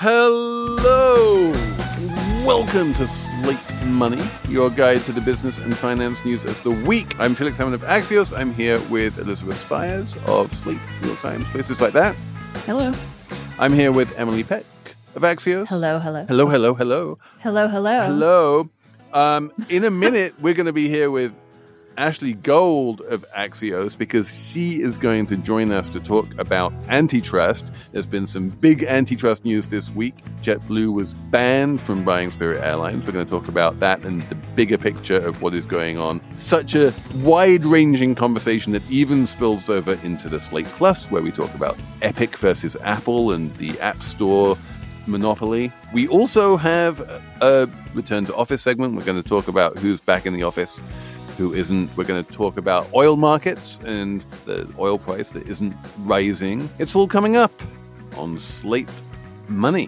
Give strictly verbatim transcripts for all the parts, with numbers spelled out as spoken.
Hello! Welcome to Slate Money, your guide to the business and finance news of the week. I'm Felix Salmon of Axios. I'm here with Elizabeth Spiers of Slate, New York Times, places like that. Hello. I'm here with Emily Peck of Axios. Hello, hello. Hello, hello, hello. Hello, hello. Hello. Um, in a minute, we're going to be here with Ashley Gold of Axios because she is going to join us to talk about antitrust. There's been some big antitrust news this week. JetBlue was banned from buying Spirit Airlines. We're going to talk about that and the bigger picture of what is going on. Such a wide-ranging conversation that even spills over into the Slate Plus, where we talk about Epic versus Apple and the App Store monopoly. We also have a return to office segment. We're going to talk about who's back in the office, who isn't. We're going to talk about oil markets and the oil price that isn't rising. It's all coming up on Slate Money.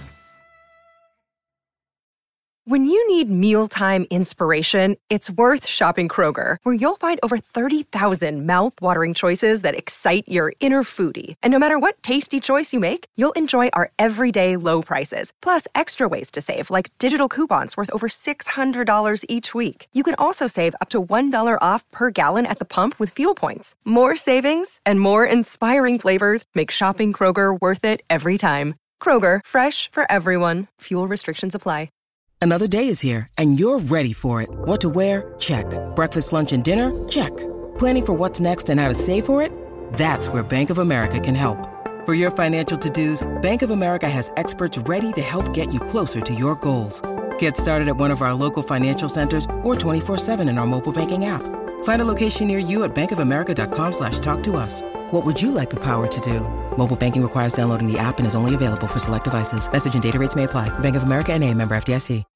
When you need mealtime inspiration, it's worth shopping Kroger, where you'll find over thirty thousand mouth-watering choices that excite your inner foodie. And no matter what tasty choice you make, you'll enjoy our everyday low prices, plus extra ways to save, like digital coupons worth over six hundred dollars each week. You can also save up to one dollar off per gallon at the pump with fuel points. More savings and more inspiring flavors make shopping Kroger worth it every time. Kroger, fresh for everyone. Fuel restrictions apply. Another day is here, and you're ready for it. What to wear? Check. Breakfast, lunch, and dinner? Check. Planning for what's next and how to save for it? That's where Bank of America can help. For your financial to-dos, Bank of America has experts ready to help get you closer to your goals. Get started at one of our local financial centers or twenty-four seven in our mobile banking app. Find a location near you at bankofamerica.com slash talk to us. What would you like the power to do? Mobile banking requires downloading the app and is only available for select devices. Message and data rates may apply. Bank of America N A, member F D I C.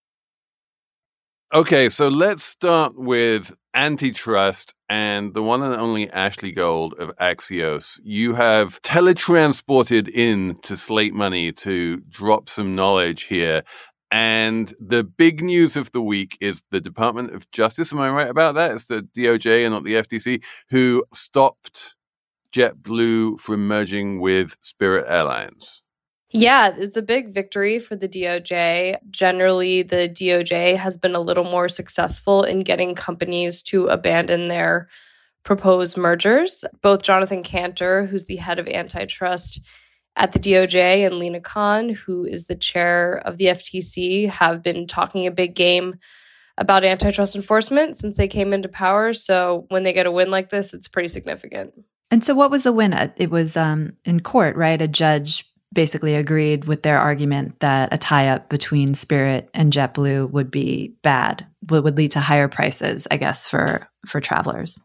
Okay, so let's start with antitrust and the one and only Ashley Gold of Axios. You have teletransported in to Slate Money to drop some knowledge here. And the big news of the week is the Department of Justice. Am I right about that? It's the D O J and not the F T C who stopped JetBlue from merging with Spirit Airlines. Yeah, it's a big victory for the D O J. Generally, the D O J has been a little more successful in getting companies to abandon their proposed mergers. Both Jonathan Kanter, who's the head of antitrust at the D O J, and Lina Khan, who is the chair of the F T C, have been talking a big game about antitrust enforcement since they came into power. So when they get a win like this, it's pretty significant. And so what was the win? It was um, in court, right? A judge basically agreed with their argument that a tie-up between Spirit and JetBlue would be bad, would, would lead to higher prices, I guess, for, for travelers.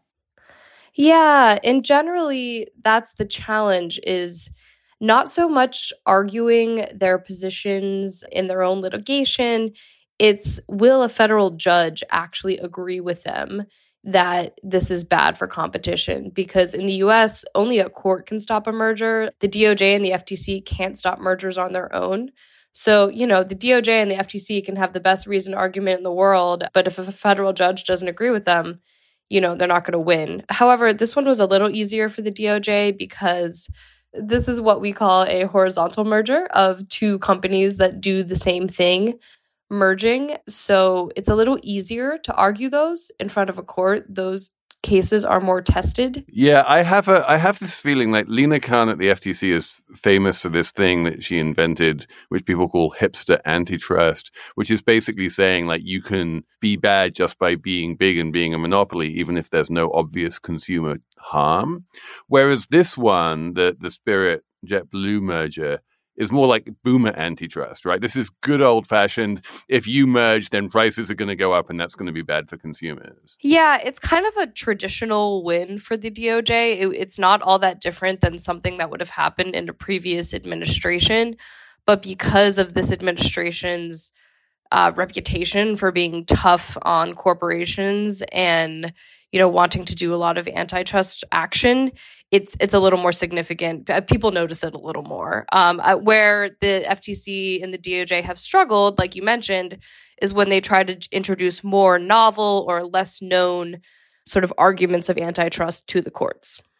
Yeah, and generally that's the challenge, is not so much arguing their positions in their own litigation. It's, will a federal judge actually agree with them that this is bad for competition? Because in the U S, only a court can stop a merger. The D O J and the F T C can't stop mergers on their own. So, you know, the D O J and the F T C can have the best reasoned argument in the world, but if a federal judge doesn't agree with them, you know, they're not going to win. However, this one was a little easier for the D O J because this is what we call a horizontal merger of two companies that do the same thing merging. So it's a little easier to argue those in front of a court. Those cases are more tested. Yeah, I have a I have this feeling like Lina Khan at the F T C is famous for this thing that she invented, which people call hipster antitrust, which is basically saying like you can be bad just by being big and being a monopoly, even if there's no obvious consumer harm. Whereas this one, the the Spirit JetBlue merger, is more like boomer antitrust, right? This is good old-fashioned, if you merge, then prices are going to go up and that's going to be bad for consumers. Yeah, it's kind of a traditional win for the D O J. It, it's not all that different than something that would have happened in a previous administration. But because of this administration's uh, reputation for being tough on corporations and, you know, wanting to do a lot of antitrust action, it's it's a little more significant. People notice it a little more. Um, where the F T C and the D O J have struggled, like you mentioned, is when they try to introduce more novel or less known sort of arguments of antitrust to the courts.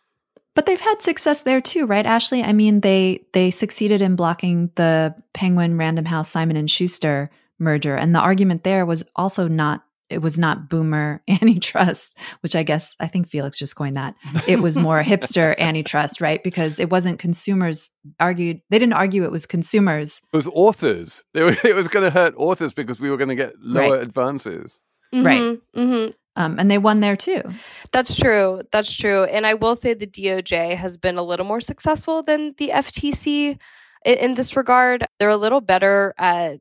But they've had success there too, right, Ashley? I mean, they they succeeded in blocking the Penguin Random House Simon and Schuster merger, and the argument there was also not it was not boomer antitrust, which I guess I think Felix just coined that. It was more hipster antitrust, right? Because it wasn't consumers argued. They didn't argue it was consumers. It was authors. They were, it was going to hurt authors because we were going to get lower Right. advances. Mm-hmm, Right. Mm-hmm. Um, and they won there too. That's true. That's true. And I will say the D O J has been a little more successful than the F T C in, in this regard. They're a little better at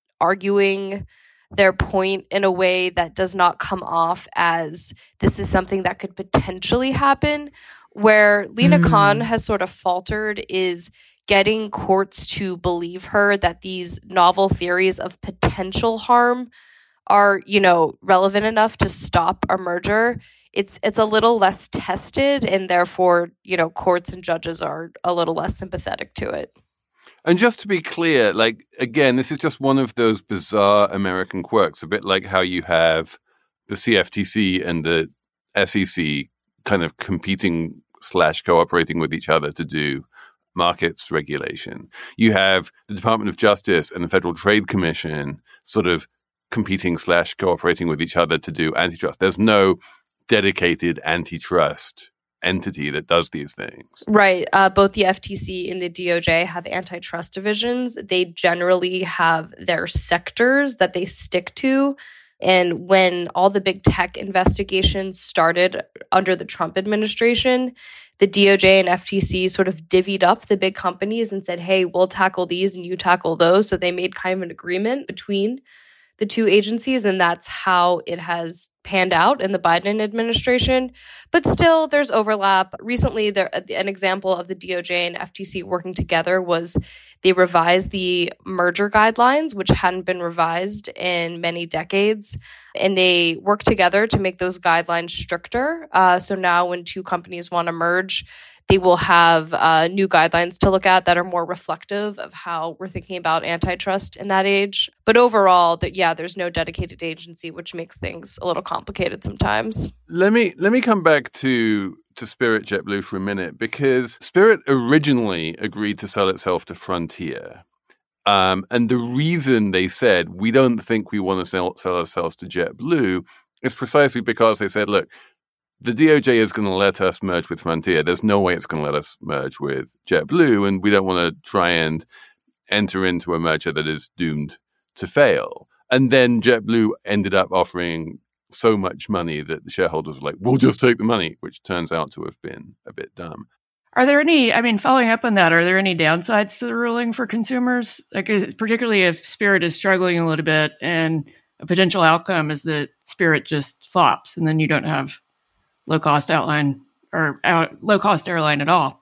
arguing their point in a way that does not come off as this is something that could potentially happen. Where Lena Mm. Khan has sort of faltered is getting courts to believe her that these novel theories of potential harm are, you know, relevant enough to stop a merger. It's it's a little less tested, and therefore, you know, courts and judges are a little less sympathetic to it. And just to be clear, like, again, this is just one of those bizarre American quirks, a bit like how you have the C F T C and the S E C kind of competing slash cooperating with each other to do markets regulation. You have the Department of Justice and the Federal Trade Commission sort of competing slash cooperating with each other to do antitrust. There's no dedicated antitrust entity that does these things. Right. Uh, both the F T C and the D O J have antitrust divisions. They generally have their sectors that they stick to. And when all the big tech investigations started under the Trump administration, the D O J and F T C sort of divvied up the big companies and said, hey, we'll tackle these and you tackle those. So they made kind of an agreement between the two agencies, and that's how it has panned out in the Biden administration. But still, there's overlap. Recently, there, an example of the D O J and F T C working together was they revised the merger guidelines, which hadn't been revised in many decades, and they worked together to make those guidelines stricter. Uh, so now when two companies want to merge, they will have uh, new guidelines to look at that are more reflective of how we're thinking about antitrust in that age. But overall, that yeah, there's no dedicated agency, which makes things a little complicated sometimes. Let me let me come back to to Spirit JetBlue for a minute, because Spirit originally agreed to sell itself to Frontier. Um, and the reason they said, we don't think we want to sell, sell ourselves to JetBlue is precisely because they said, look, the D O J is going to let us merge with Frontier. There's no way it's going to let us merge with JetBlue, and we don't want to try and enter into a merger that is doomed to fail. And then JetBlue ended up offering so much money that the shareholders were like, we'll just take the money, which turns out to have been a bit dumb. Are there any, I mean, following up on that, are there any downsides to the ruling for consumers? Like, is, particularly if Spirit is struggling a little bit and a potential outcome is that Spirit just flops and then you don't have low-cost outline or out, low-cost airline at all?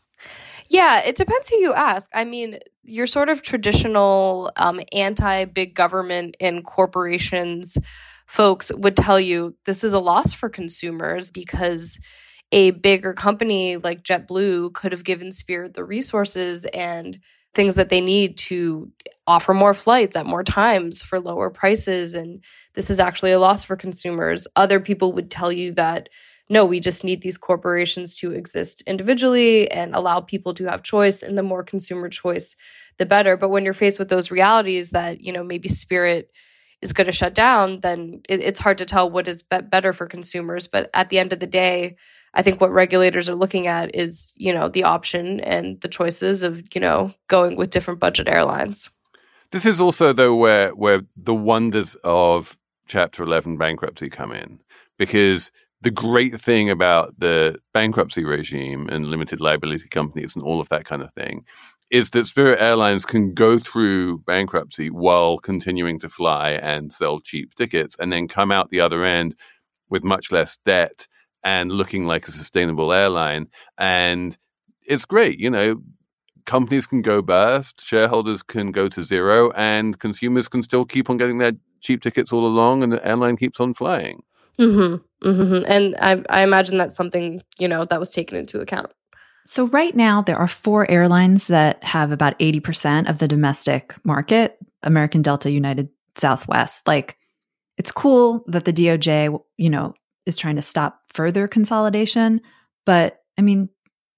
Yeah, it depends who you ask. I mean, your sort of traditional um, anti-big government and corporations folks would tell you this is a loss for consumers because a bigger company like JetBlue could have given Spirit the resources and things that they need to offer more flights at more times for lower prices. And this is actually a loss for consumers. Other people would tell you that, no, we just need these corporations to exist individually and allow people to have choice. And the more consumer choice, the better. But when you're faced with those realities that, you know, maybe Spirit is going to shut down, then it, it's hard to tell what is be- better for consumers. But at the end of the day, I think what regulators are looking at is, you know, the option and the choices of, you know, going with different budget airlines. This is also, though, where where the wonders of Chapter eleven bankruptcy come in, because the great thing about the bankruptcy regime and limited liability companies and all of that kind of thing is that Spirit Airlines can go through bankruptcy while continuing to fly and sell cheap tickets and then come out the other end with much less debt and looking like a sustainable airline. And it's great. You know, companies can go bust, shareholders can go to zero, and consumers can still keep on getting their cheap tickets all along, and the airline keeps on flying. Mm-hmm, mm-hmm. And I, I imagine that's something, you know, that was taken into account. So right now, there are four airlines that have about eighty percent of the domestic market: American, Delta, United, Southwest. Like, it's cool that the D O J, you know, is trying to stop further consolidation. But I mean,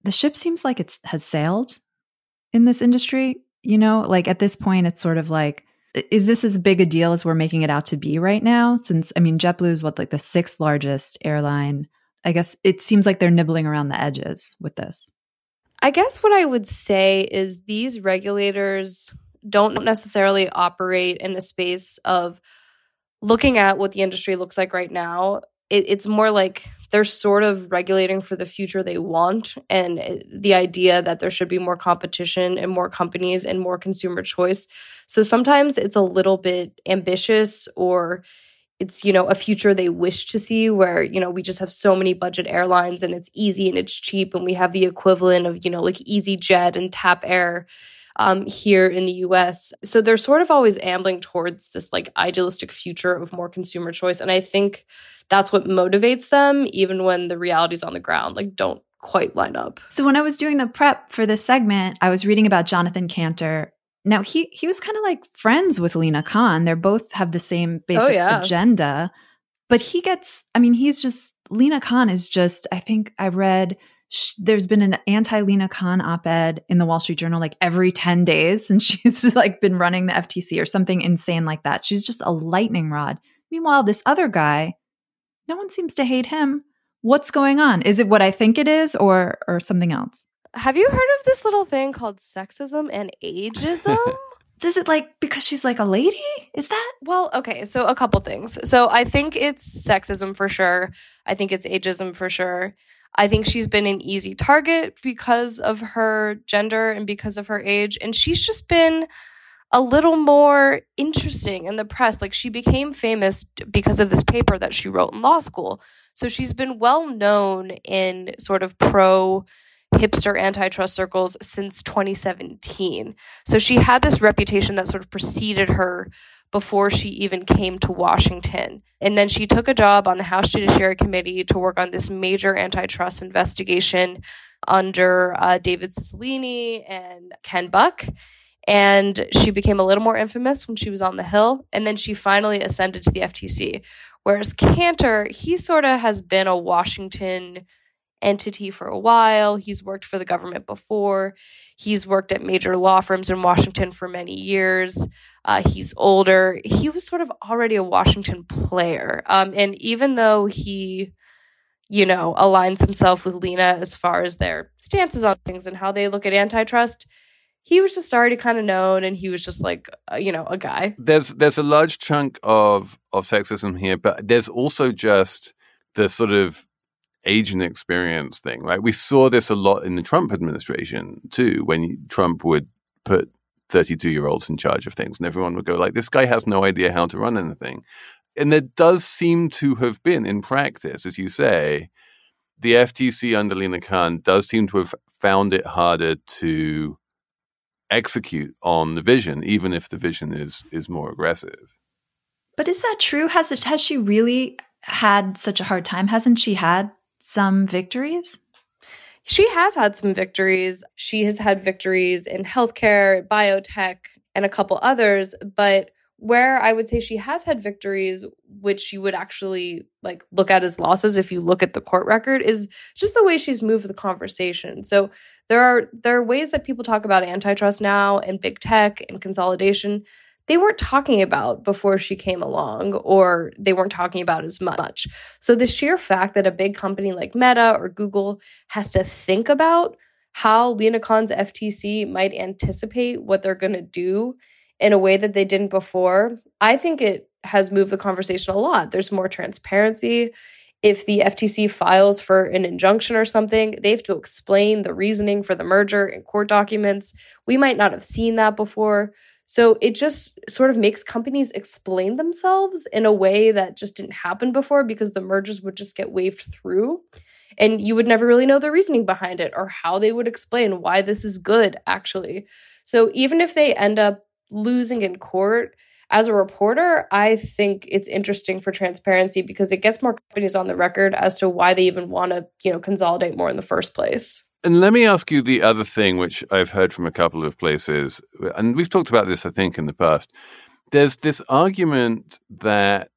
the ship seems like it has sailed in this industry. You know, like at this point, it's sort of like, is this as big a deal as we're making it out to be right now? Since, I mean, JetBlue is what, like the sixth largest airline. I guess it seems like they're nibbling around the edges with this. I guess what I would say is these regulators don't necessarily operate in a space of looking at what the industry looks like right now. It, it's more like they're sort of regulating for the future they want, and the idea that there should be more competition and more companies and more consumer choice. So sometimes it's a little bit ambitious, or it's, you know, a future they wish to see where, you know, we just have so many budget airlines and it's easy and it's cheap, and we have the equivalent of, you know, like EasyJet and TAP Air um, here in the U S. So they're sort of always ambling towards this like idealistic future of more consumer choice. And I think that's what motivates them, even when the realities on the ground like don't quite line up. So when I was doing the prep for this segment, I was reading about Jonathan Cantor. Now, he he was kind of like friends with Lina Khan. They both have the same basic oh, yeah. agenda. But he gets, I mean, he's just, Lina Khan is just, I think I read, sh- there's been an anti-Lina Khan op-ed in the Wall Street Journal like every ten days since she's like been running the F T C or something insane like that. She's just a lightning rod. Meanwhile, this other guy, no one seems to hate him. What's going on? Is it what I think it is, or or something else? Have you heard of this little thing called sexism and ageism? Does it like because she's like a lady? Is that? Well, okay, so a couple things. So I think it's sexism for sure. I think it's ageism for sure. I think she's been an easy target because of her gender and because of her age. And she's just been a little more interesting in the press. Like, she became famous because of this paper that she wrote in law school. So she's been well known in sort of pro hipster antitrust circles since twenty seventeen. So she had this reputation that sort of preceded her before she even came to Washington. And then she took a job on the House Judiciary Committee to work on this major antitrust investigation under uh, David Cicilline and Ken Buck. And she became a little more infamous when she was on the Hill. And then she finally ascended to the F T C. Whereas Cantor, he sort of has been a Washington entity for a while. He's worked for the government before. He's worked at major law firms in Washington for many years. Uh, he's older. He was sort of already a Washington player. Um, and even though he, you know, aligns himself with Lina as far as their stances on things and how they look at antitrust, he was just already kind of known, and he was just like, uh, you know, a guy. There's there's a large chunk of of sexism here, but there's also just the sort of age and experience thing, right? We saw this a lot in the Trump administration too, when Trump would put thirty-two-year-olds in charge of things, and everyone would go like, this guy has no idea how to run anything. And there does seem to have been, in practice, as you say, the F T C under Lina Khan does seem to have found it harder to execute on the vision, even if the vision is is more aggressive. But is that true? Has it, has she really had such a hard time? Hasn't she had some victories? She has had some victories. She has had victories in healthcare, biotech, and a couple others. But where I would say she has had victories, which you would actually like look at as losses if you look at the court record, is just the way she's moved the conversation. So there are there are ways that people talk about antitrust now and big tech and consolidation they weren't talking about before she came along, or they weren't talking about as much. So the sheer fact that a big company like Meta or Google has to think about how Lina Khan's F T C might anticipate what they're going to do in a way that they didn't before, I think it has moved the conversation a lot. There's more transparency. If the F T C files for an injunction or something, they have to explain the reasoning for the merger in court documents. We might not have seen that before. So it just sort of makes companies explain themselves in a way that just didn't happen before, because the mergers would just get waved through and you would never really know the reasoning behind it or how they would explain why this is good, actually. So even if they end up losing in court, as a reporter, I think it's interesting for transparency because it gets more companies on the record as to why they even want to, you know, consolidate more in the first place. And let me ask you the other thing, which I've heard from a couple of places, and we've talked about this, I think, in the past. There's this argument that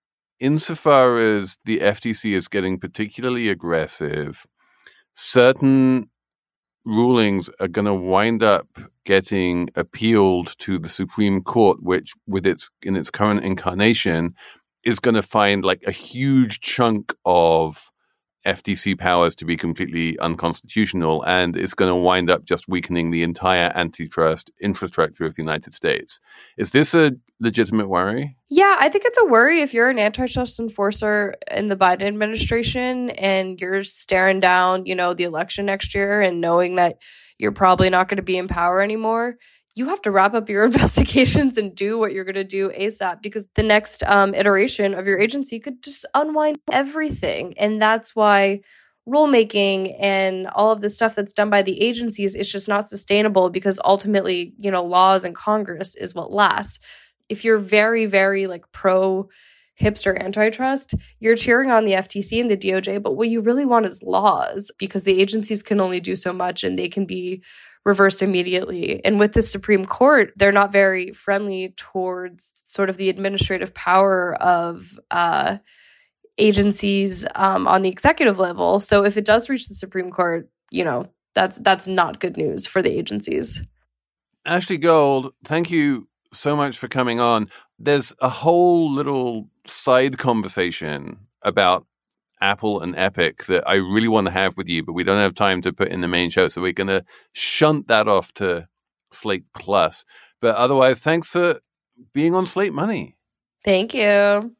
insofar as the F T C is getting particularly aggressive, certain rulings are going to wind up getting appealed to the Supreme Court, which with its in its current incarnation is going to find like a huge chunk of F T C powers to be completely unconstitutional, and it's going to wind up just weakening the entire antitrust infrastructure of the United States. Is this a legitimate worry? Yeah, I think it's a worry if you're an antitrust enforcer in the Biden administration and you're staring down, you know, the election next year and knowing that you're probably not going to be in power anymore. You have to wrap up your investigations and do what you're going to do ASAP, because the next um, iteration of your agency could just unwind everything. And that's why rulemaking and all of the stuff that's done by the agencies is just not sustainable, because ultimately, you know, laws and Congress is what lasts. If you're very, very like pro hipster antitrust, you're cheering on the F T C and the D O J, but what you really want is laws, because the agencies can only do so much and they can be reversed immediately. And with the Supreme Court, they're not very friendly towards sort of the administrative power of uh, agencies um, on the executive level. So if it does reach the Supreme Court, you know, that's that's not good news for the agencies. Ashley Gold, thank you so much for coming on. There's a whole little side conversation about Apple and Epic that I really want to have with you, but we don't have time to put in the main show. So we're going to shunt that off to Slate Plus. But otherwise, thanks for being on Slate Money. Thank you.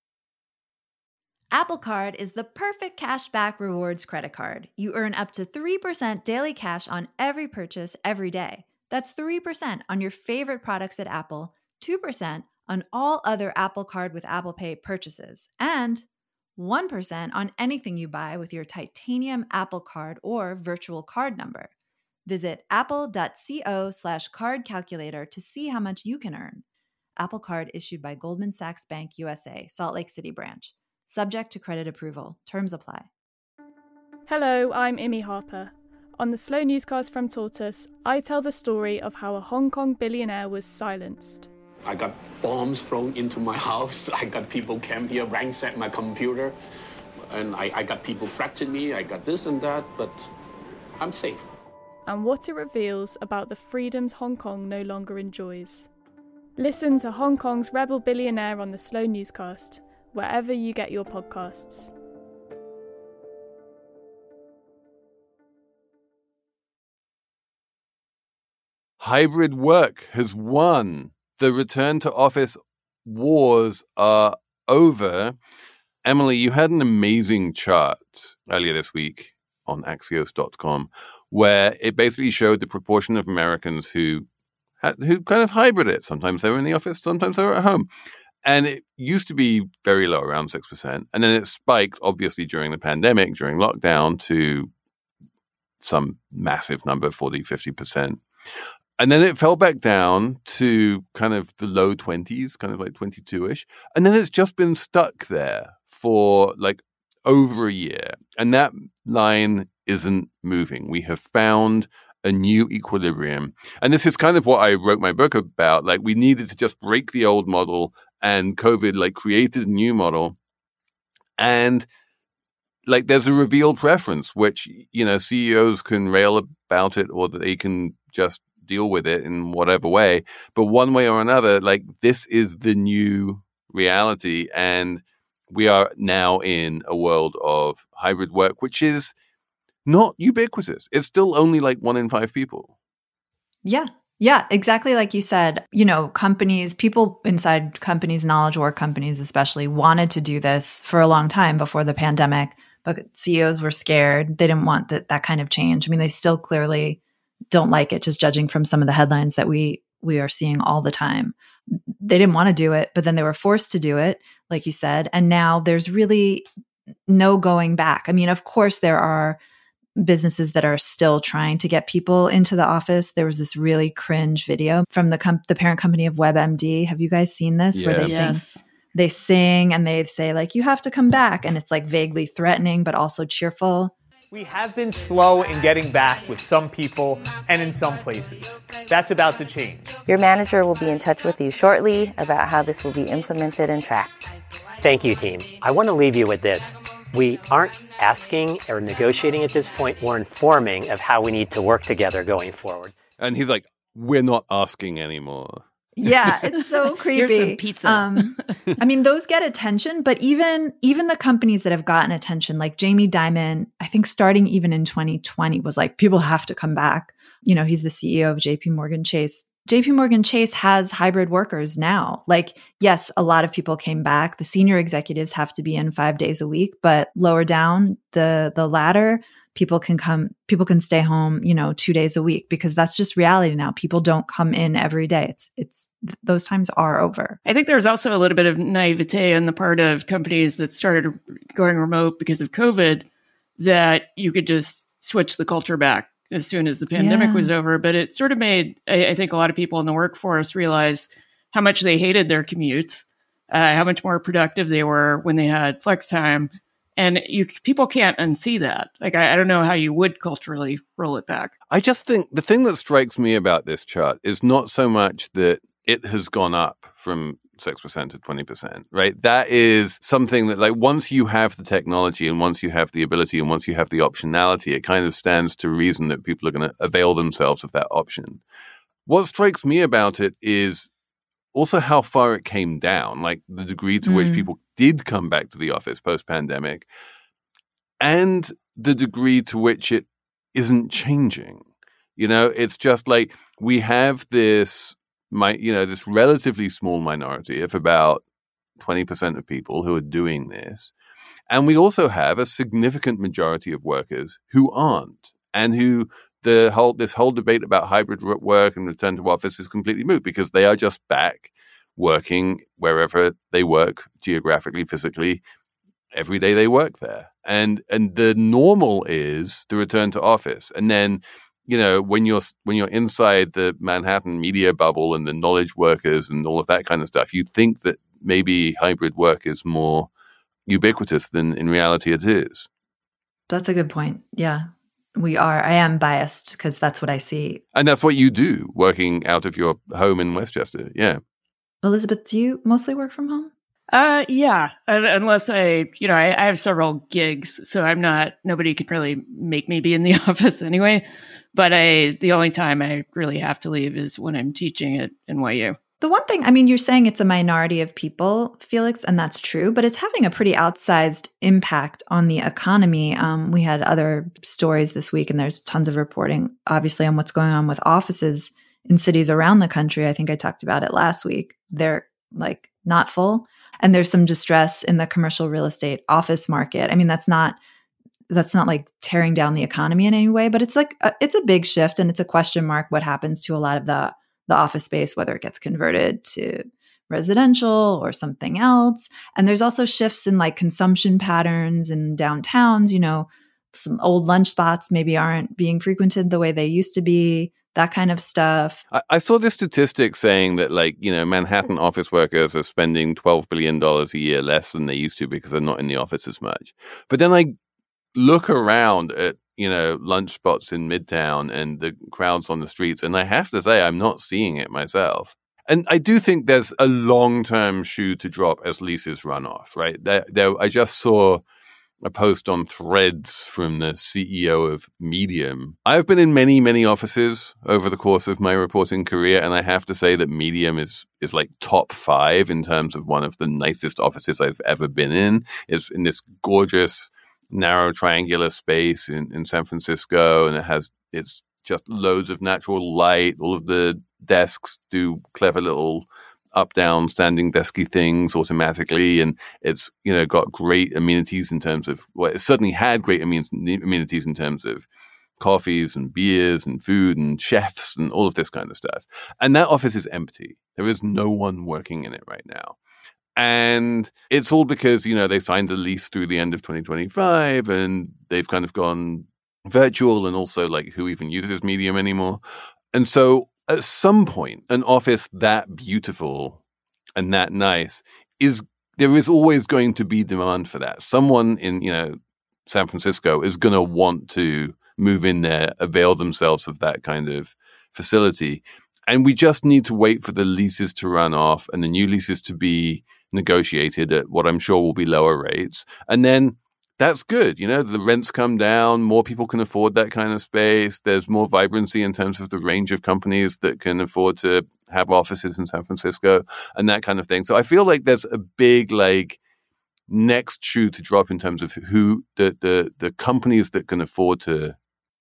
Apple Card is the perfect cashback rewards credit card. You earn up to three percent daily cash on every purchase every day. That's three percent on your favorite products at Apple, two percent on all other Apple Card with Apple Pay purchases, and one percent on anything you buy with your titanium Apple Card or virtual card number. Visit apple.co slash card calculator to see how much you can earn. Apple Card issued by Goldman Sachs Bank U S A, Salt Lake City branch. Subject to credit approval. Terms apply. Hello, I'm Imi Harper. On the Slow Newscast from Tortoise, I tell the story of how a Hong Kong billionaire was silenced. I got bombs thrown into my house. I got people came here, ransacked my computer. And I, I got people threatening me. I got this and that, but I'm safe. And what it reveals about the freedoms Hong Kong no longer enjoys. Listen to Hong Kong's rebel billionaire on the Slow Newscast, wherever you get your podcasts. Hybrid work has won. The return to office wars are over. Emily, you had an amazing chart earlier this week on Axios dot com where it basically showed the proportion of Americans who had, who kind of hybrid it. Sometimes they were in the office, sometimes they were at home. And it used to be very low, around six percent. And then it spiked, obviously, during the pandemic, during lockdown, to some massive number, forty, fifty percent. And then it fell back down to kind of the low twenties, kind of like twenty-two-ish. And then it's just been stuck there for like over a year. And that line isn't moving. We have found a new equilibrium. And this is kind of what I wrote my book about. Like, we needed to just break the old model, and COVID like created a new model. And like, there's a revealed preference, which, you know, C E Os can rail about it, or that they can just deal with it in whatever way. But one way or another, like, this is the new reality. And we are now in a world of hybrid work, which is not ubiquitous. It's still only like one in five people. Yeah. Yeah, exactly like you said. You know, companies, people inside companies, knowledge work companies especially, wanted to do this for a long time before the pandemic, but C E Os were scared. They didn't want that, that kind of change. I mean, they still clearly don't like it, just judging from some of the headlines that we we are seeing all the time. They didn't want to do it, but then they were forced to do it, like you said. And now there's really no going back. I mean, of course, there are businesses that are still trying to get people into the office. There was this really cringe video from the com- the parent company of WebMD. Have you guys seen this? Yes. Where they Yes. sing, they sing and they say like, you have to come back. And it's like vaguely threatening, but also cheerful. We have been slow in getting back with some people and in some places. That's about to change. Your manager will be in touch with you shortly about how this will be implemented and tracked. Thank you, team. I want to leave you with this. We aren't asking or negotiating at this point. We're informing of how we need to work together going forward. And he's like, we're not asking anymore. Yeah, it's so creepy. Here's some pizza. Um, I mean, those get attention, but even even the companies that have gotten attention, like Jamie Dimon, I think starting even in twenty twenty, was like, people have to come back. You know, he's the C E O of J P Morgan Chase. J P Morgan Chase has hybrid workers now. Like, yes, a lot of people came back. The senior executives have to be in five days a week, but lower down the the ladder, people can come, people can stay home, you know, two days a week, because that's just reality now. People don't come in every day. It's it's those times are over. I think there's also a little bit of naivete on the part of companies that started going remote because of COVID, that you could just switch the culture back as soon as the pandemic Yeah. was over. But it sort of made, I, I think, a lot of people in the workforce realize how much they hated their commutes, uh, how much more productive they were when they had flex time. And you people can't unsee that. Like, I, I don't know how you would culturally roll it back. I just think the thing that strikes me about this chart is not so much that it has gone up from six percent to twenty percent, right? That is something that, like, once you have the technology and once you have the ability and once you have the optionality, it kind of stands to reason that people are going to avail themselves of that option. What strikes me about it is also how far it came down, like the degree to mm. which people did come back to the office post-pandemic, and the degree to which it isn't changing. You know, it's just like we have this, my, you know, this relatively small minority of about twenty percent of people who are doing this. And we also have a significant majority of workers who aren't, and who the whole, this whole debate about hybrid work and return to office is completely moot, because they are just back working wherever they work geographically, physically, every day they work there. And, and the normal is the return to office. And then, you know, when you're when you're inside the Manhattan media bubble and the knowledge workers and all of that kind of stuff, you think that maybe hybrid work is more ubiquitous than in reality it is. That's a good point. Yeah, we are. I am biased because that's what I see. And that's what you do, working out of your home in Westchester. Yeah. Elizabeth, do you mostly work from home? Uh, yeah, unless I, you know, I, I have several gigs, so I'm not, nobody can really make me be in the office anyway. But I, the only time I really have to leave is when I'm teaching at N Y U. The one thing, I mean, you're saying it's a minority of people, Felix, and that's true, but it's having a pretty outsized impact on the economy. Um, we had other stories this week, and there's tons of reporting, obviously, on what's going on with offices in cities around the country. I think I talked about it last week. They're like not full. And there's some distress in the commercial real estate office market. I mean, that's not that's not like tearing down the economy in any way, but it's like a, it's a big shift, and it's a question mark what happens to a lot of the the office space, whether it gets converted to residential or something else. And there's also shifts in like consumption patterns in downtowns. You know, some old lunch spots maybe aren't being frequented the way they used to be. That kind of stuff. I, I saw this statistic saying that, like, you know, Manhattan office workers are spending twelve billion dollars a year less than they used to because they're not in the office as much. But then I look around at, you know, lunch spots in Midtown and the crowds on the streets, and I have to say I'm not seeing it myself. And I do think there's a long-term shoe to drop as leases run off, right? There, there, I just saw a post on Threads from the C E O of Medium. I've been in many, many offices over the course of my reporting career, and I have to say that Medium is is like top five in terms of one of the nicest offices I've ever been in. It's in this gorgeous, narrow, triangular space in, in San Francisco, and it has it's just loads of natural light. All of the desks do clever little up-down standing desky things automatically, and it's, you know, got great amenities in terms of, well, it certainly had great amenities in terms of coffees and beers and food and chefs and all of this kind of stuff. And that office is empty. There is no one working in it right now. And it's all because, you know, they signed a lease through the end of twenty twenty-five, and they've kind of gone virtual, and also, like, who even uses Medium anymore? And so at some point, an office that beautiful and that nice is, there is always going to be demand for that. Someone in, you know, San Francisco is going to want to move in there, avail themselves of that kind of facility. And we just need to wait for the leases to run off and the new leases to be negotiated at what I'm sure will be lower rates. And then that's good. You know, the rents come down, more people can afford that kind of space. There's more vibrancy in terms of the range of companies that can afford to have offices in San Francisco and that kind of thing. So I feel like there's a big, like, next shoe to drop in terms of who the the, the companies that can afford to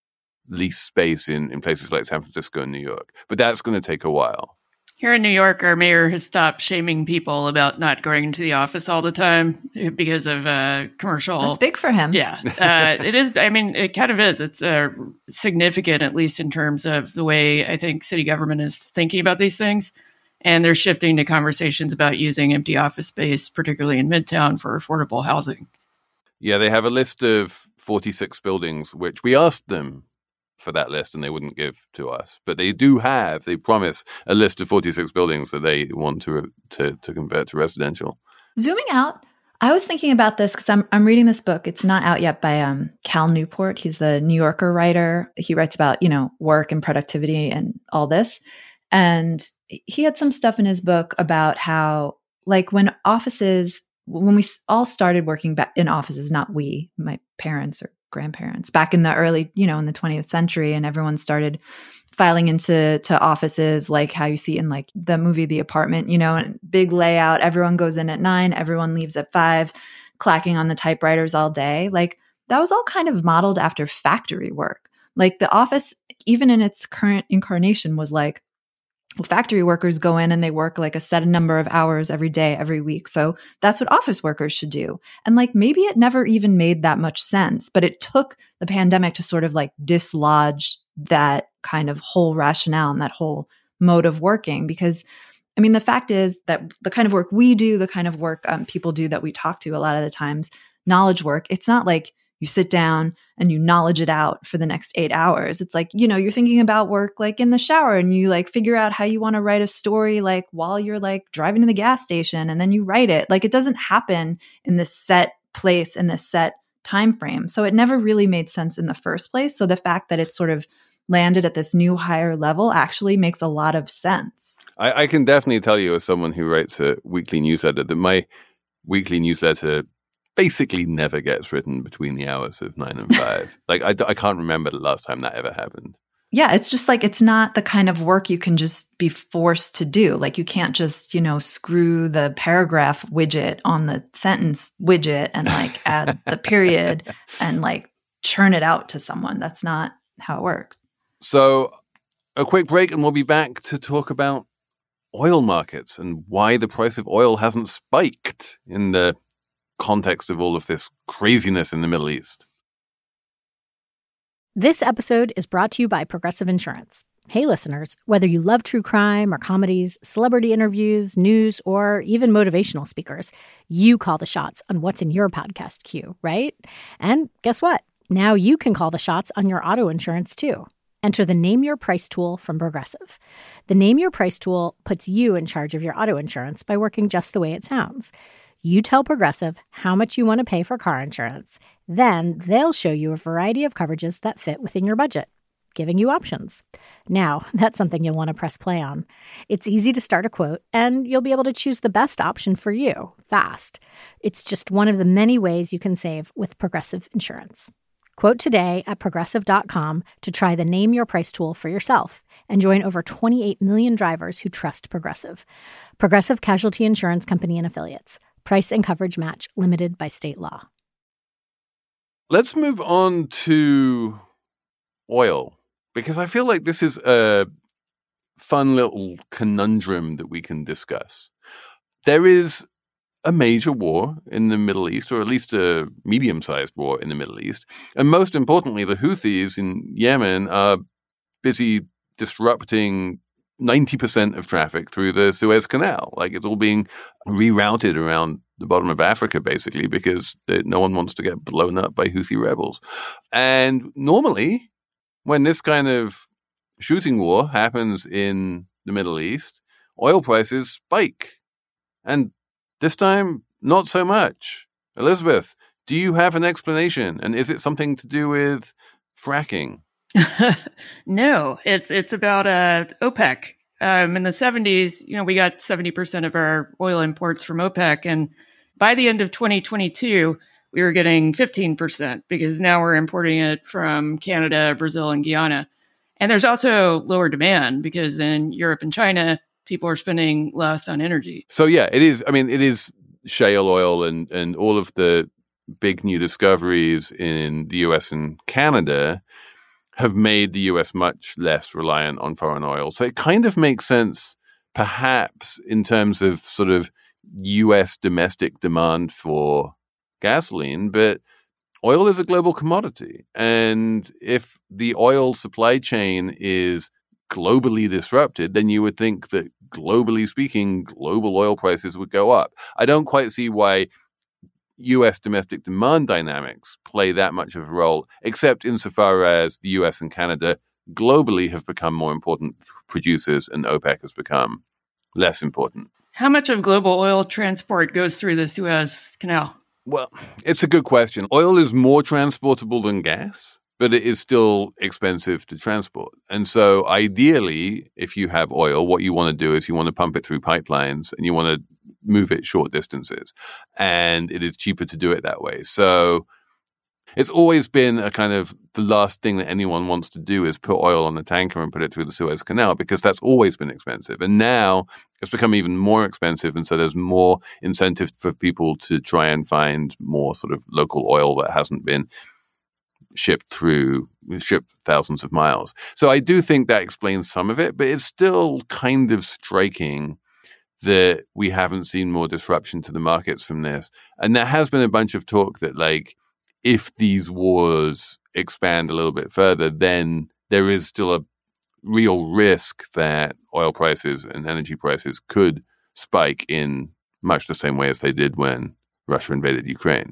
lease space in, in places like San Francisco and New York. But that's going to take a while. Here in New York, our mayor has stopped shaming people about not going into the office all the time because of uh, commercial. That's big for him. Yeah, uh, it is. I mean, it kind of is. It's uh, significant, at least in terms of the way I think city government is thinking about these things. And they're shifting to conversations about using empty office space, particularly in Midtown, for affordable housing. Yeah, they have a list of forty-six buildings, which we asked them for that list and they wouldn't give to us. But they do have, they promise, a list of forty-six buildings that they want to to, to convert to residential. Zooming out, I was thinking about this because I'm I'm reading this book. It's not out yet by um, Cal Newport. He's the New Yorker writer. He writes about, you know, work and productivity and all this. And he had some stuff in his book about how, like, when offices, when we all started working back in offices, not we, my parents or grandparents, back in the early, you know, in the twentieth century, and everyone started filing into to offices like how you see in like the movie The Apartment, you know, and big layout, everyone goes in at nine, everyone leaves at five, clacking on the typewriters all day. Like, that was all kind of modeled after factory work. Like, the office, even in its current incarnation, was like, well, factory workers go in and they work like a set number of hours every day, every week. So that's what office workers should do. And like, maybe it never even made that much sense, but it took the pandemic to sort of like dislodge that kind of whole rationale and that whole mode of working. Because I mean, the fact is that the kind of work we do, the kind of work um, people do that we talk to a lot of the times, knowledge work, it's not like you sit down and you knowledge it out for the next eight hours. It's like, you know, you're thinking about work like in the shower and you like figure out how you want to write a story like while you're like driving to the gas station and then you write it. Like, it doesn't happen in this set place in this set time frame. So it never really made sense in the first place. So the fact that it sort of landed at this new higher level actually makes a lot of sense. I, I can definitely tell you as someone who writes a weekly newsletter that my weekly newsletter basically never gets written between the hours of nine and five. Like, I, I can't remember the last time that ever happened. Yeah, it's just like, it's not the kind of work you can just be forced to do. Like, you can't just, you know, screw the paragraph widget on the sentence widget and like add the period and like churn it out to someone. That's not how it works. So a quick break and we'll be back to talk about oil markets and why the price of oil hasn't spiked in the context of all of this craziness in the Middle East. This episode is brought to you by Progressive Insurance. Hey, listeners, whether you love true crime or comedies, celebrity interviews, news, or even motivational speakers, you call the shots on what's in your podcast queue, right? And guess what? Now you can call the shots on your auto insurance, too. Enter the Name Your Price tool from Progressive. The Name Your Price tool puts you in charge of your auto insurance by working just the way it sounds. You tell Progressive how much you want to pay for car insurance. Then they'll show you a variety of coverages that fit within your budget, giving you options. Now, that's something you'll want to press play on. It's easy to start a quote, and you'll be able to choose the best option for you fast. It's just one of the many ways you can save with Progressive Insurance. Quote today at progressive dot com to try the Name Your Price tool for yourself and join over twenty-eight million drivers who trust Progressive. Progressive Casualty Insurance Company and Affiliates. Price and coverage match limited by state law. Let's move on to oil, because I feel like this is a fun little conundrum that we can discuss. There is a major war in the Middle East, or at least a medium-sized war in the Middle East. And most importantly, the Houthis in Yemen are busy disrupting ninety percent of traffic through the Suez Canal. Like, it's all being rerouted around the bottom of Africa, basically, because they, no one wants to get blown up by Houthi rebels. And normally, when this kind of shooting war happens in the Middle East, oil prices spike. And this time, not so much. Elizabeth, do you have an explanation? And is it something to do with fracking? No, it's it's about uh, OPEC. Um, in the seventies, you know, we got seventy percent of our oil imports from OPEC. And by the end of twenty twenty-two, we were getting fifteen percent because now we're importing it from Canada, Brazil, and Guyana. And there's also lower demand because in Europe and China, people are spending less on energy. So, yeah, it is. I mean, it is shale oil and, and all of the big new discoveries in the U S and Canada have made the U S much less reliant on foreign oil. So it kind of makes sense, perhaps, in terms of sort of U S domestic demand for gasoline, but oil is a global commodity. And if the oil supply chain is globally disrupted, then you would think that, globally speaking, global oil prices would go up. I don't quite see why U S domestic demand dynamics play that much of a role, except insofar as the U S and Canada globally have become more important producers and OPEC has become less important. How much of global oil transport goes through the Suez Canal? Well, it's a good question. Oil is more transportable than gas, but it is still expensive to transport. And so ideally, if you have oil, what you want to do is you want to pump it through pipelines and you want to move it short distances. And it is cheaper to do it that way. So it's always been a kind of the last thing that anyone wants to do is put oil on a tanker and put it through the Suez Canal, because that's always been expensive. And now it's become even more expensive. And so there's more incentive for people to try and find more sort of local oil that hasn't been shipped through, shipped thousands of miles. So I do think that explains some of it, but it's still kind of striking that we haven't seen more disruption to the markets from this. And there has been a bunch of talk that, like, if these wars expand a little bit further, then there is still a real risk that oil prices and energy prices could spike in much the same way as they did when Russia invaded Ukraine.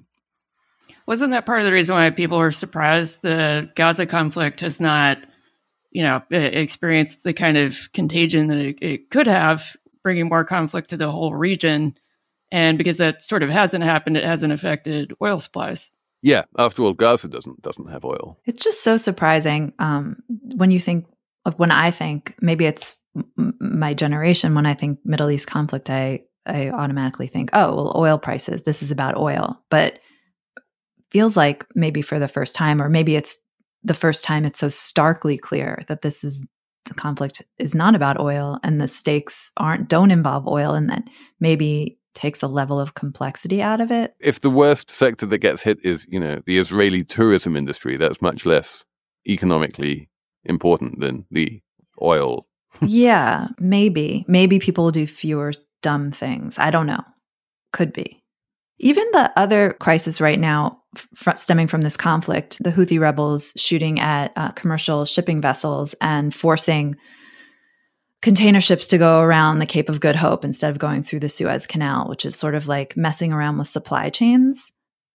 Wasn't that part of the reason why people were surprised the Gaza conflict has not, you know, experienced the kind of contagion that it, it could have, bringing more conflict to the whole region? And because that sort of hasn't happened, it hasn't affected oil supplies. Yeah, after all, Gaza doesn't doesn't have oil. It's just so surprising um, when you think of when I think, maybe it's m- my generation, when I think Middle East conflict, I, I automatically think, oh, well, oil prices, this is about oil. But feels like maybe for the first time, or maybe it's the first time it's so starkly clear that this is the conflict is not about oil and the stakes aren't don't involve oil, and that maybe takes a level of complexity out of it. If the worst sector that gets hit is, you know, the Israeli tourism industry, that's much less economically important than the oil. Yeah, maybe. Maybe people will do fewer dumb things. I don't know. Could be. Even the other crisis right now f- stemming from this conflict, the Houthi rebels shooting at uh, commercial shipping vessels and forcing container ships to go around the Cape of Good Hope instead of going through the Suez Canal, which is sort of like messing around with supply chains,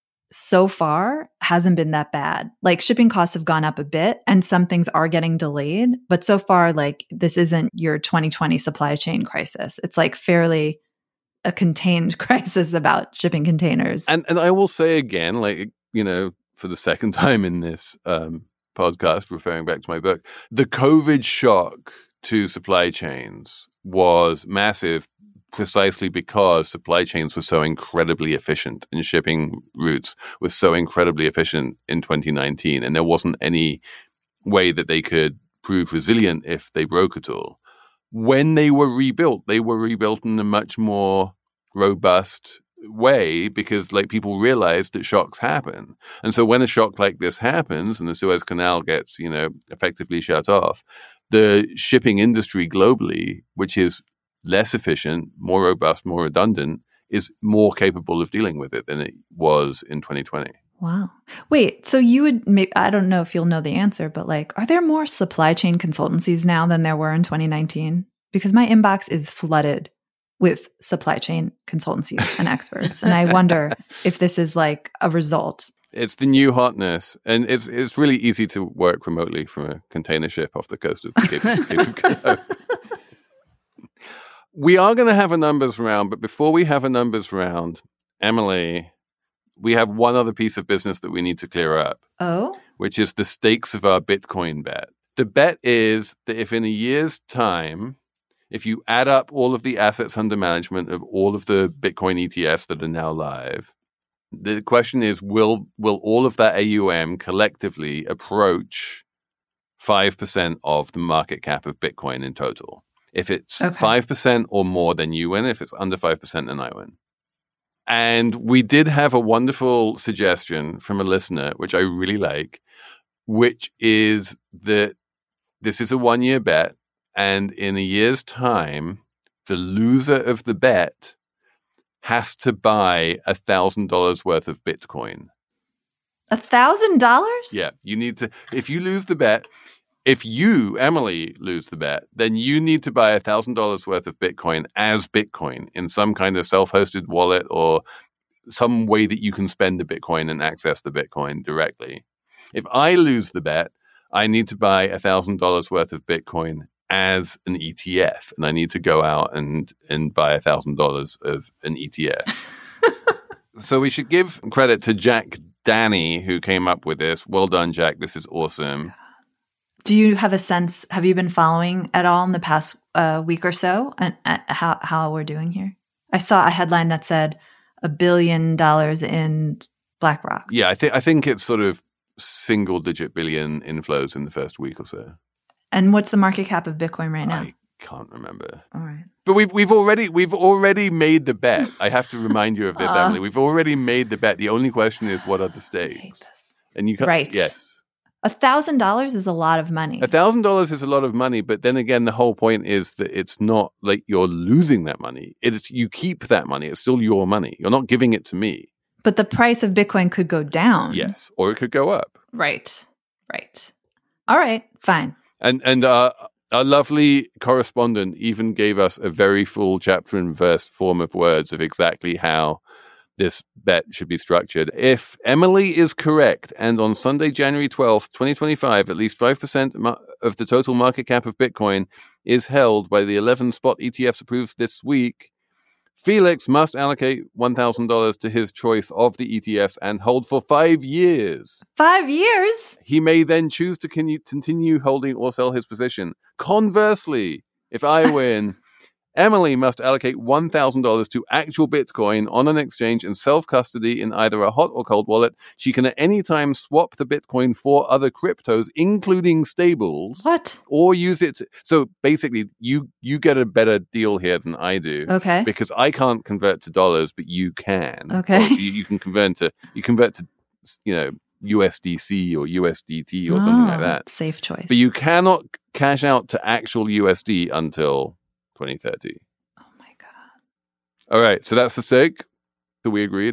so far hasn't been that bad. Like, shipping costs have gone up a bit and some things are getting delayed, but so far, like, this isn't your twenty twenty supply chain crisis. It's like fairly a contained crisis about shipping containers. And and I will say again, like, you know, for the second time in this um, podcast, referring back to my book, the COVID shock to supply chains was massive, precisely because supply chains were so incredibly efficient and shipping routes were so incredibly efficient in twenty nineteen. And there wasn't any way that they could prove resilient if they broke at all. When they were rebuilt, they were rebuilt in a much more robust way because, like, people realized that shocks happen. And so when a shock like this happens and the Suez Canal gets, you know, effectively shut off, the shipping industry globally, which is less efficient, more robust, more redundant, is more capable of dealing with it than it was in twenty twenty. Wow. Wait, so you would make, I don't know if you'll know the answer, but like, are there more supply chain consultancies now than there were in twenty nineteen? Because my inbox is flooded with supply chain consultancies and experts. And I wonder if this is like a result. It's the new hotness. And it's it's really easy to work remotely from a container ship off the coast of Cape, Cape of Good Hope. We are going to have a numbers round, but before we have a numbers round, Emily, we have one other piece of business that we need to clear up. Oh? Which is the stakes of our Bitcoin bet. The bet is that if in a year's time, if you add up all of the assets under management of all of the Bitcoin E T Fs that are now live, The question is, will will all of that A U M collectively approach five percent of the market cap of Bitcoin in total? If it's okay. five percent or more, then you win. If it's under five percent, then I win. And we did have a wonderful suggestion from a listener, which I really like, which is that this is a one-year bet, and in a year's time, the loser of the bet has to buy a thousand dollars worth of Bitcoin. A thousand dollars? Yeah, you need to. If you lose the bet, if you, Emily, lose the bet, then you need to buy a thousand dollars worth of Bitcoin as Bitcoin in some kind of self-hosted wallet or some way that you can spend the Bitcoin and access the Bitcoin directly. If I lose the bet, I need to buy a thousand dollars worth of Bitcoin as an E T F, and I need to go out and, and buy a thousand dollars of an E T F. So we should give credit to Jack Danny, who came up with this. Well done, Jack. This is awesome. Do you have a sense, have you been following at all in the past uh, week or so and uh, how, how we're doing here? I saw a headline that said a billion dollars in BlackRock. Yeah, I think I think it's sort of single digit billion inflows in the first week or so. And what's the market cap of Bitcoin right now? I can't remember. All right. But we've we've already we've already made the bet. I have to remind you of this, uh, Emily. We've already made the bet. The only question is, what are the stakes? And you can't, right. Yes. A thousand dollars is a lot of money. A thousand dollars is a lot of money, but then again, the whole point is that it's not like you're losing that money. It's you keep that money. It's still your money. You're not giving it to me. But the price of Bitcoin could go down. Yes, or it could go up. Right. Right. All right. Fine. And and uh, our lovely correspondent even gave us a very full chapter and verse form of words of exactly how this bet should be structured. If Emily is correct, and on Sunday, January twelfth, twenty twenty-five, at least five percent of the total market cap of Bitcoin is held by the eleven spot E T Fs approved this week, Felix must allocate one thousand dollars to his choice of the E T Fs and hold for five years. Five years? He may then choose to continue holding or sell his position. Conversely, if I win, Emily must allocate one thousand dollars to actual Bitcoin on an exchange and self-custody in either a hot or cold wallet. She can at any time swap the Bitcoin for other cryptos, including stables. What? Or use it. To, so basically, you you get a better deal here than I do. Okay. Because I can't convert to dollars, but you can. Okay. You, you can convert to, you convert to, you know, U S D C or U S D T or oh, something like that. Safe choice. But you cannot cash out to actual U S D until twenty thirty. Oh my God. All right. So that's the stake that we agreed.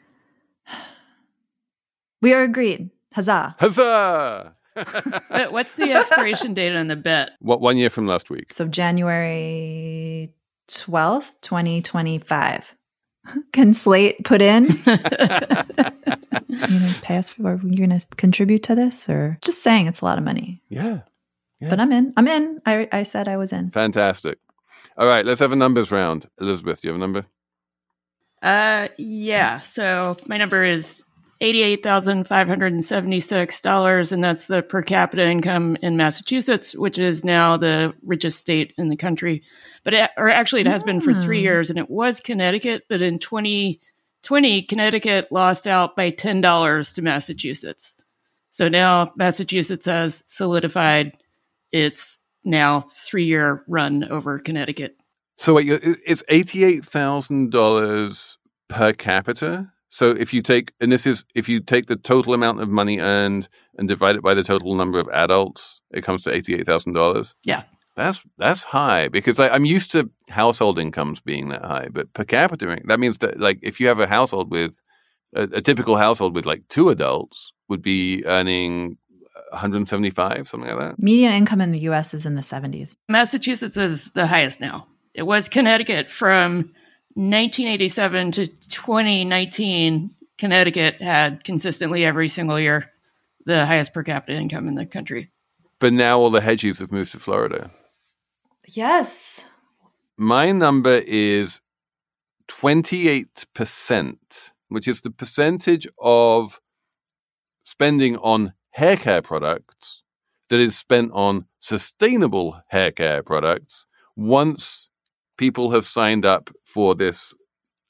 We are agreed. Huzzah. Huzzah. What's the expiration date on the bet? What, one year from last week. So January twelfth, twenty twenty-five. Can Slate put in? You're going to pay us for, you're going to contribute to this, or just saying it's a lot of money. Yeah. yeah. But I'm in. I'm in. I, I said I was in. Fantastic. All right, let's have a numbers round. Elizabeth, do you have a number? Uh, yeah. So my number is eighty-eight thousand five hundred seventy-six dollars, and that's the per capita income in Massachusetts, which is now the richest state in the country. But it, or actually, it has been for three years, and it was Connecticut. But in twenty twenty, Connecticut lost out by ten dollars to Massachusetts. So now Massachusetts has solidified its now three-year run over Connecticut. So wait, it's eighty-eight thousand dollars per capita. So if you take, and this is, if you take the total amount of money earned and divide it by the total number of adults, it comes to eighty-eight thousand dollars. Yeah. That's that's high, because I, I'm used to household incomes being that high, but per capita, that means that, like, if you have a household with, a, a typical household with like two adults would be earning one hundred seventy-five, something like that. Median income in the U S is in the seventies. Massachusetts is the highest now. It was Connecticut from nineteen eighty-seven to twenty nineteen. Connecticut had consistently every single year the highest per capita income in the country. But now all the hedgies have moved to Florida. Yes. My number is twenty-eight percent, which is the percentage of spending on hair care products that is spent on sustainable hair care products once people have signed up for this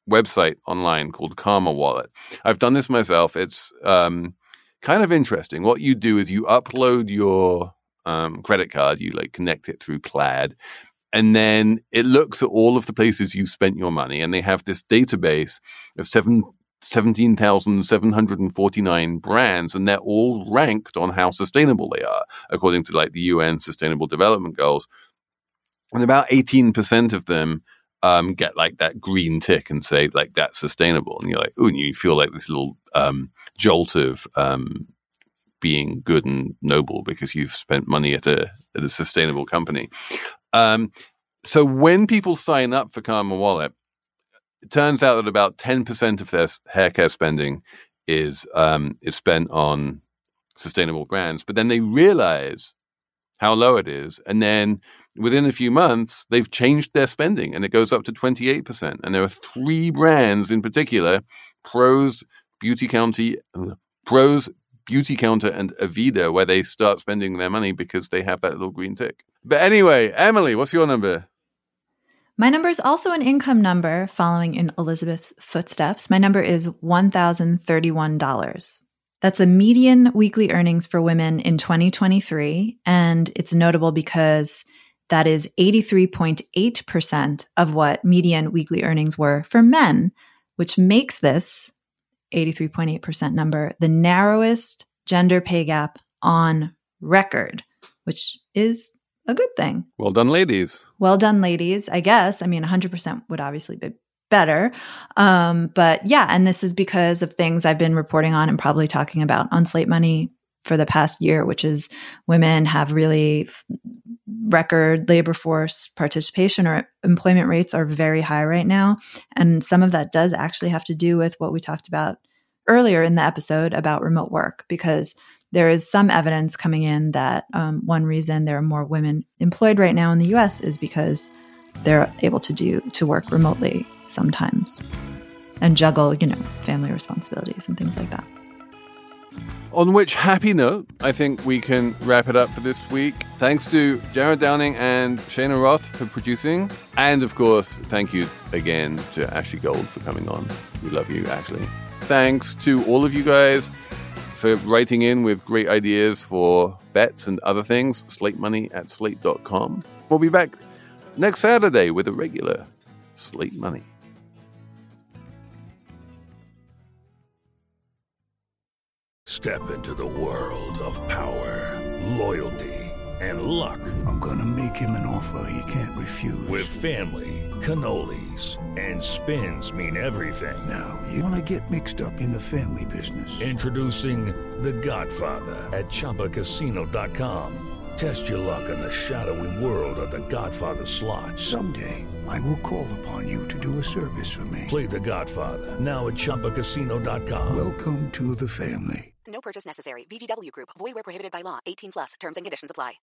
website online called Karma Wallet. I've done this myself. It's um, kind of interesting. What you do is you upload your um, credit card, you like connect it through Plaid, and then it looks at all of the places you've spent your money, and they have this database of seven, seventeen thousand seven hundred forty-nine brands, and they're all ranked on how sustainable they are, according to like the U N Sustainable Development Goals. And about eighteen percent of them um, get like that green tick and say like that's sustainable. And you're like, ooh, and you feel like this little um, jolt of um, being good and noble because you've spent money at a, at a sustainable company. Um, so when people sign up for Karma Wallet, it turns out that about ten percent of their hair care spending is um, is spent on sustainable brands. But then they realize how low it is. And then within a few months, they've changed their spending and it goes up to twenty-eight percent. And there are three brands in particular, Prose, Beauty County, Prose, Beauty Counter, and Aveda, where they start spending their money because they have that little green tick. But anyway, Emily, what's your number? My number is also an income number following in Elizabeth's footsteps. My number is one thousand thirty-one dollars. That's the median weekly earnings for women in twenty twenty-three. And it's notable because that is eighty-three point eight percent of what median weekly earnings were for men, which makes this eighty-three point eight percent number the narrowest gender pay gap on record, which is a good thing. Well done, ladies. Well done, ladies, I guess. I mean, one hundred percent would obviously be better. Um, but yeah, and this is because of things I've been reporting on and probably talking about on Slate Money for the past year, which is women have really f- record labor force participation or employment rates are very high right now. And some of that does actually have to do with what we talked about earlier in the episode about remote work, because there is some evidence coming in that um, one reason there are more women employed right now in the U S is because they're able to do to work remotely sometimes and juggle, you know, family responsibilities and things like that. On which happy note, I think we can wrap it up for this week. Thanks to Jared Downing and Shayna Roth for producing. And of course, thank you again to Ashley Gold for coming on. We love you, Ashley. Thanks to all of you guys for writing in with great ideas for bets and other things. Slate Money at slate dot com. We'll be back next Saturday with a regular Slate Money. Step into the world of power, loyalty, and luck. I'm gonna make him an offer he can't refuse. With family, cannolis, and spins mean everything. Now, you wanna get mixed up in the family business. Introducing The Godfather at Chumba Casino dot com. Test your luck in the shadowy world of The Godfather slot. Someday, I will call upon you to do a service for me. Play The Godfather, now at Chumba Casino dot com. Welcome to the family. No purchase necessary. V G W Group. Void where prohibited by law. eighteen plus. Terms and conditions apply.